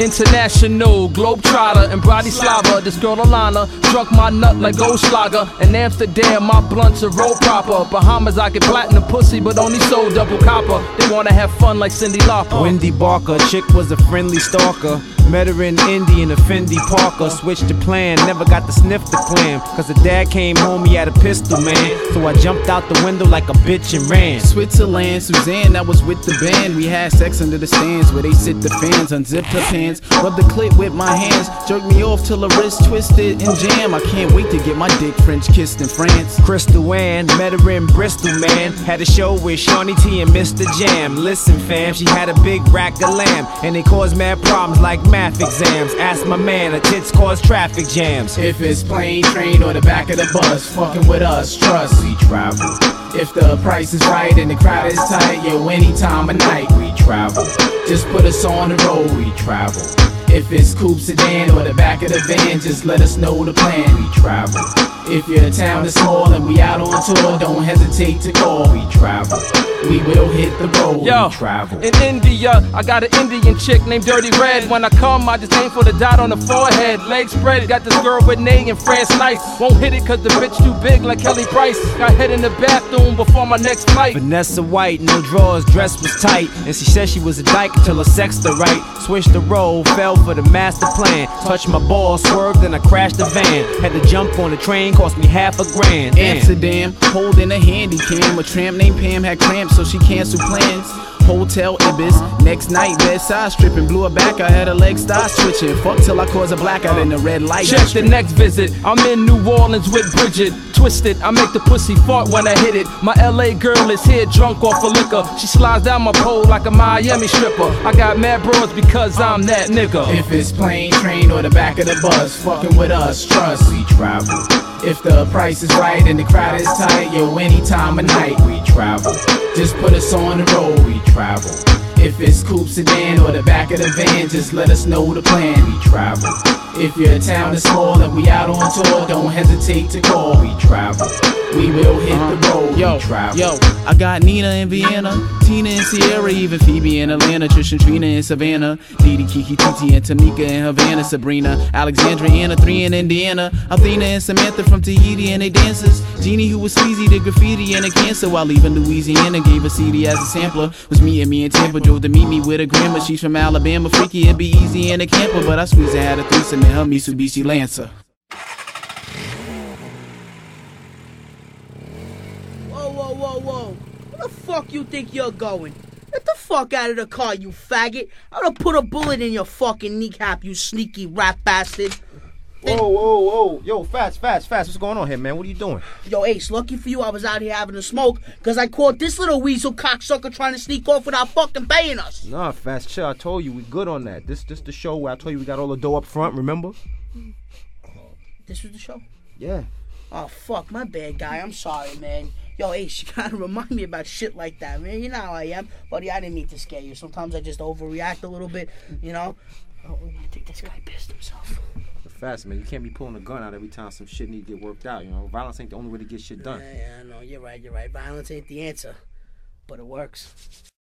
International Globetrotter in Bratislava. This girl Alana struck my nut like Goldschlager. In Amsterdam, my blunts are roll proper. Bahamas, I get platinum pussy, but only sold double copper. They wanna have fun like Cindy Lauper. Wendy Barker, chick was a friendly stalker. Met her in Indy in a Fendi Parker. Switched the plan, never got to sniff the clam. Cause her dad came home, he had a pistol, man. So I jumped out the window like a bitch and ran. Switzerland, Suzanne, that was with the band. We had sex under the stands where they sit the fans. Unzipped her pants, rubbed the clit with my hands. Jerked me off till her wrist twisted and jam. I can't wait to get my dick French kissed in France. Crystal Ann, met her in Bristol, man. Had a show with Shawnee T and Mr. Jam. Listen fam, she had a big rack of lamb. And they caused mad problems like math exams. Ask my man, her tits cause traffic jams. If it's plane, train, or the back of the bus, fucking with us, trust, we travel. If the price is right and the crowd is tight, yo, any time of night, we travel. Just put us on the road, we travel. If it's coupe, sedan, or the back of the van, just let us know the plan, we travel. If your town is small and we out on tour, don't hesitate to call, we travel. We will hit the road, Yo, we travel. In India, I got an Indian chick named Dirty Red. When I come, I just aim for the dot on the forehead. Legs spread, got this girl with Nay and France Nice. Won't hit it cause the bitch too big like Kelly Price. Got head in the bathroom before my next flight. Vanessa White, no drawers, dress was tight. And she said she was a dyke until her sexed her right. Switched the role, fell for the master plan. Touched my ball, swerved, and I crashed the van. Had to jump on the train, cost me $5,000. Amsterdam, holding a handy cam. A tramp named Pam had cramps, so she canceled plans. Hotel Ibis, next night bedside stripping. Blew her back, I had her legs start switching. Fuck till I cause a blackout in the red light. Check the next visit, I'm in New Orleans with Bridget. Twisted, I make the pussy fart when I hit it. My LA girl is here drunk off of liquor. She slides down my pole like a Miami stripper. I got mad bros because I'm that nigga. If it's plane, train, or the back of the bus, fucking with us, trust, we travel. If the price is right and the crowd is tight, yo, any time of night, we travel. Just put us on the road, we travel. If it's coupe, sedan, or the back of the van, just let us know the plan, we travel. If your town is small and we out on tour, don't hesitate to call, we travel. We will hit the road, we travel. Yo, I got Nina in Vienna, Tina in Sierra, even Phoebe in Atlanta, Trish and Trina in Savannah, Didi, Kiki, Titi, and Tamika in Havana, Sabrina, Alexandria, Anna, 3 in Indiana, Athena and Samantha from Tahiti and they dancers, Jeannie who was sleazy, did graffiti and a cancer while leaving Louisiana, gave a CD as a sampler, was me in Tampa, drove to meet me with a grandma, she's from Alabama, freaky, it'd be easy in a camper, but I squeezed and had a threesome in her Mitsubishi Lancer. Whoa. Where the fuck you think you're going? Get the fuck out of the car, you faggot. I'm gonna put a bullet in your fucking kneecap, you sneaky rat bastard. Whoa. Yo, Fats, what's going on here, man? What are you doing? Yo, Ace, lucky for you I was out here having a smoke, because I caught this little weasel cocksucker trying to sneak off without fucking paying us. Nah, Fats, chill. I told you we good on that. This the show where I told you we got all the dough up front, remember? This was the show? Yeah. Oh, fuck, my bad, guy. I'm sorry, man. Yo, Ace, you gotta remind me about shit like that, man. You know how I am. Buddy, I didn't mean to scare you. Sometimes I just overreact a little bit, you know? Oh, I think this guy pissed himself. Fast, man. You can't be pulling a gun out every time some shit need to get worked out, you know? Violence ain't the only way to get shit done. Yeah, no, you're right. Violence ain't the answer, but it works.